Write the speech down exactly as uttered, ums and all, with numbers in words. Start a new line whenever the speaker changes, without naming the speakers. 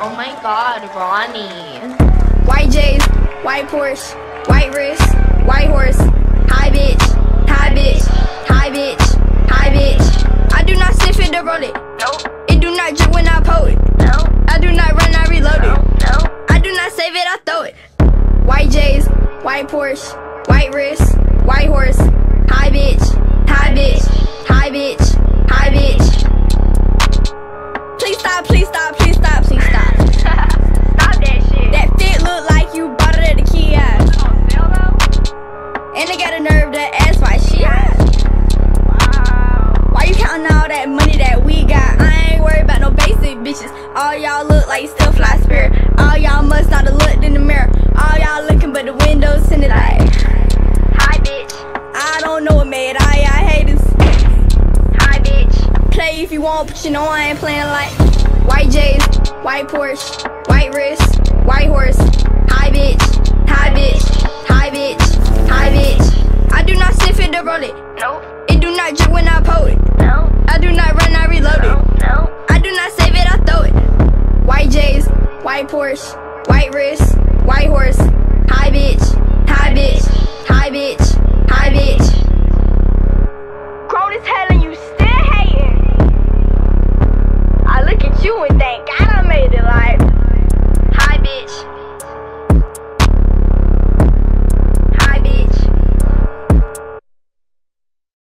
Oh my god, Ronnie.
White J's, white Porsche, white wrist, white horse. Hi bitch, hi bitch, hi bitch, hi bitch. I do not sniff it to roll it.
Nope.
It do not drip when I pull it.
No.
I do not run, I reload
No.
it.
No.
I do not save it, I throw it. White J's, white Porsche, white wrist, white horse. Hi bitch, hi bitch, hi bitch, hi bitch. Please stop, please stop, please stop, please stop.
Stop that shit.
That fit look like you bought it at the kiosk.
On sale though?
And they got a nerve to ask why she hot.
Wow.
Why you counting all that money that we got? I ain't worried about no basic bitches. All y'all look like you still fly spirit. All y'all must not have looked in the mirror. All y'all looking but the windows in the light.
Hi bitch.
I don't know what made all y'all haters.
Hi bitch.
Play if you want, but you know I ain't playing like white J's, white Porsche, white wrist, white horse. Hi bitch, hi bitch, hi bitch, hi bitch. I do not sniff it to roll it.
Nope.
It do not drip when I pull it.
No.
I do not run, I reload
No.
it.
No.
I do not save it, I throw it. White J's, white Porsche, white wrist, white horse. Hi bitch, hi bitch, hi bitch, hi bitch.
Grown as hell and you still hating. I look at you and think,